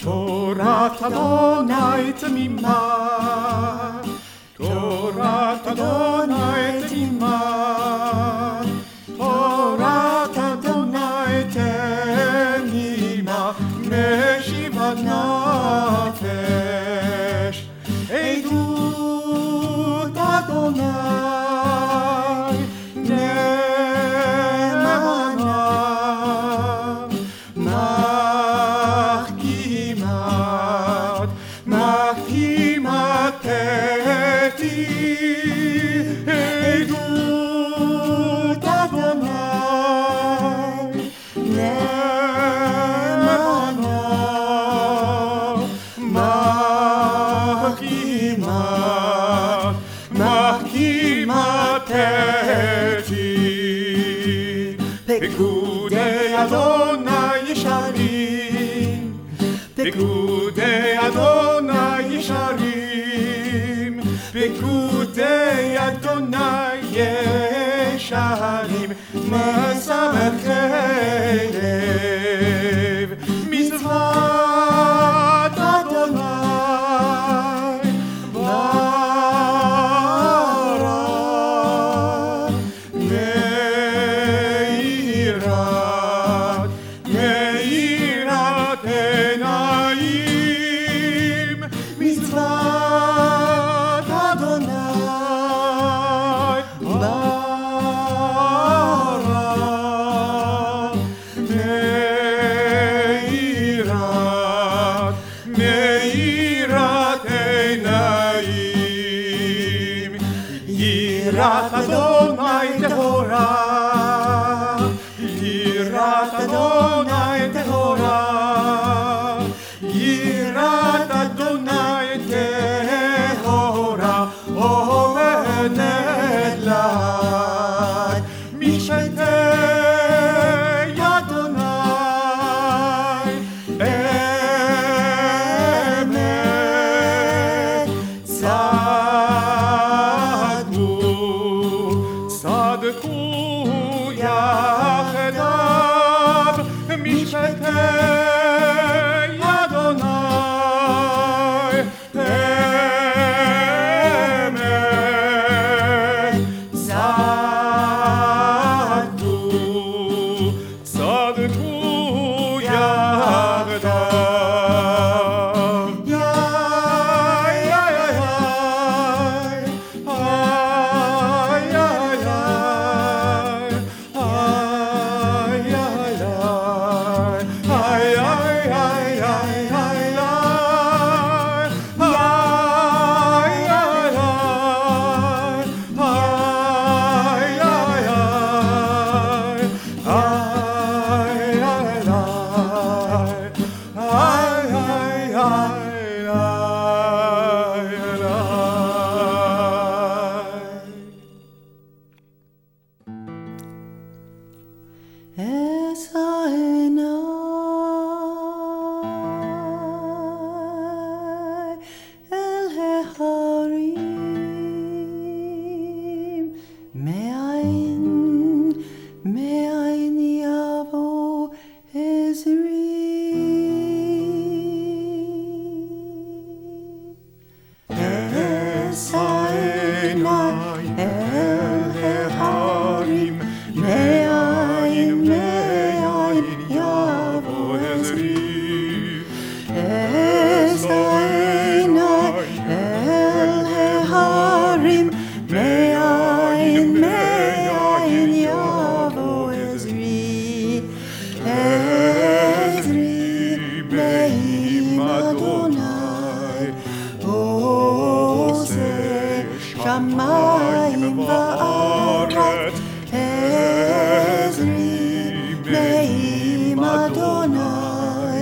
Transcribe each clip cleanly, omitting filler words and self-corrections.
תורת אדוני תמימה, תורת אדוני תמימה, תורת אדוני תמימה, משיבת נפש. עדות אדוני נאמנה, מחכימת אתי. עדות אדוני נאמנה, מחכימת אתי. פקודי אדוני ישרים, פקודי אדוני ישרים, פקודי אדוני ישרים, משמחי לב. מצוות אדוני ברא, מאירת עיניים. מצוות אדוני ברא, מאירת עיניים. יראת אדוני טהורה, יראת אדוני טהורה, יראת אדוני טהורה, עומדת לך משפטי אדוני אמת. צדקו יחדיו משפטי אדוני אמת. צדקו יחדיו. אשא עיני אל ההרים, מאין יבוא עזרי. אשא עיני אל ההרים, מאין יבוא עזרי. אשא עיני אל ההרים, מאין יבוא עזרי. עזרי מעם אדוני, עושה שמיים וארץ. עזרי מעם אדוני,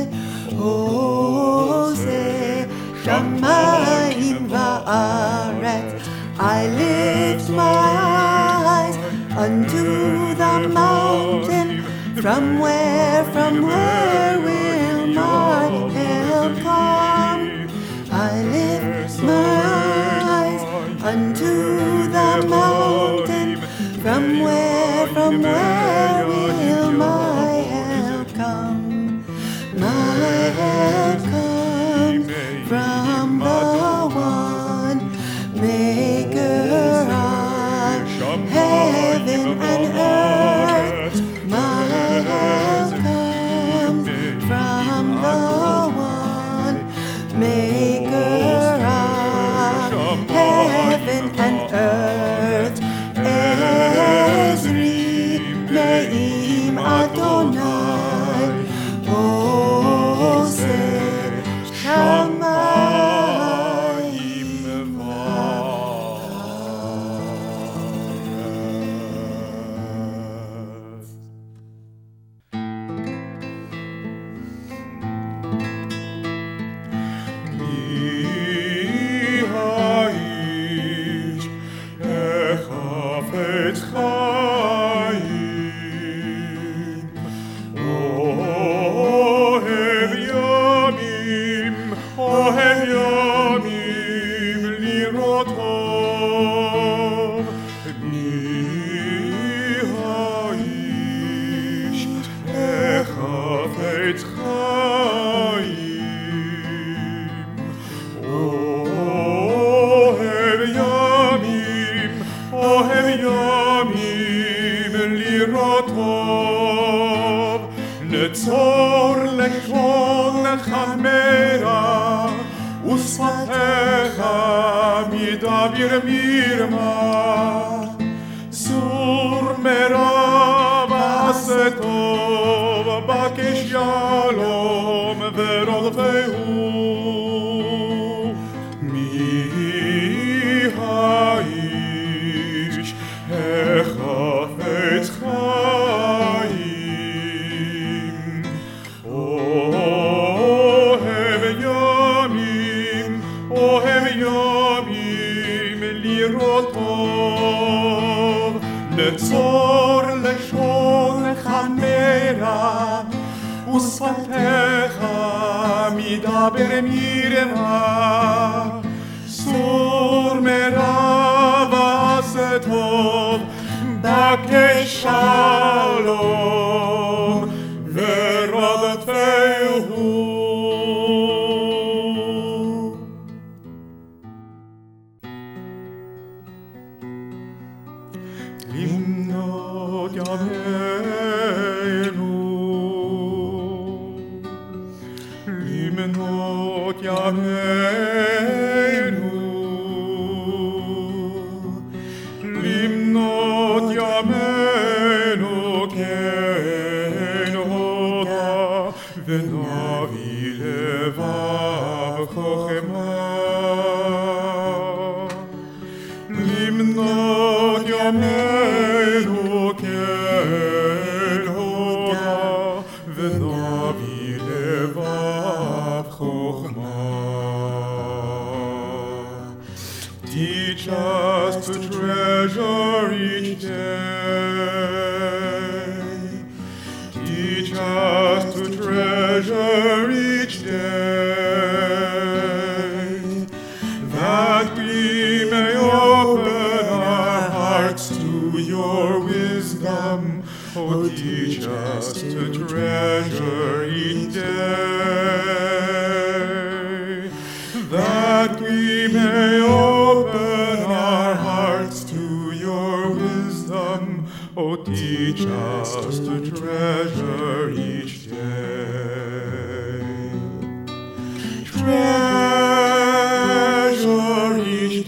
עושה שמיים וארץ. I lift my eyes unto the mountain, from where will my help come? I lift my eyes unto the mountain, from where will my help come? My help come נצור לשון חמרה ושפתיך מדבר מרמה סור מרע ועשה טוב בקש שלום ורודפהו מי האיש החפץ חיים אוהב ימים לראות טוב נצור לשון חמרה ושפתיך מדבר מרמה סור מרע ועשה טוב בקש שלום ורודפהו למנות ימינו למנות ימינו למנות ימינו כן הודה ונביא לבב חוכמה למנות ימינו כן הודה ונביא לבב חוכמה Teach us to treasure each day. Teach us to treasure each day, that we may open our hearts to your wisdom. Oh, teach us to treasure each day, that we may open our hearts to your wisdom. Oh, teach us to treasure each day. Treasure each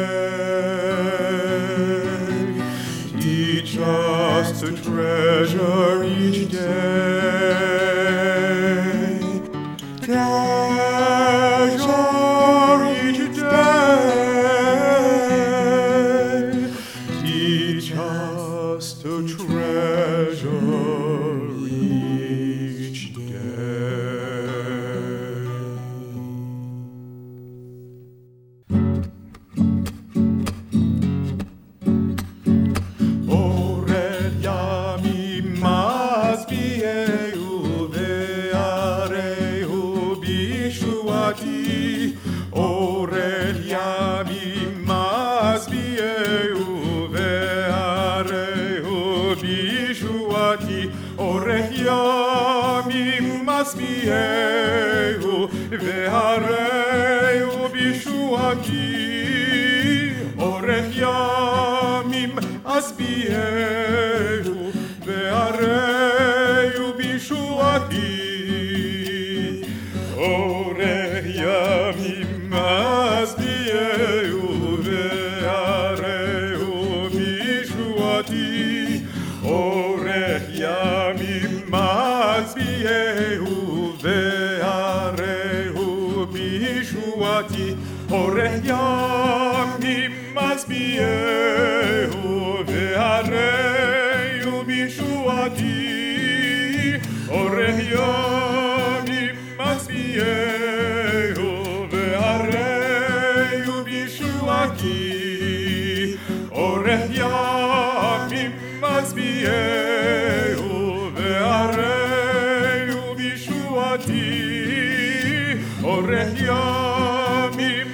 day. Teach us to treasure each day. Treasure each day. Teach us to treasure each day. Orel yamim masbiyehu ve'arehu bishuati. Orel yamim masbiyehu ve'arehu bishuati. Orel yamim masbiyehu ve'arehu bishuati. Orel yamim asbiyehu ve'arehu bishuati. Orel yamim asbiyehu ve'arehu bishuati. Orel yamim asbiyehu ve'arehu bishuati. Orel yamim asbiyehu ve'arehu bishuati. Orel yamim asbiyehu ve'arehu bishuati. Orel yamim asbiyehu ve'arehu bishuati. Orel yamim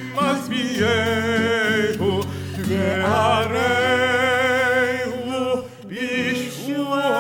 asbiyehu ve'arehu bishuati.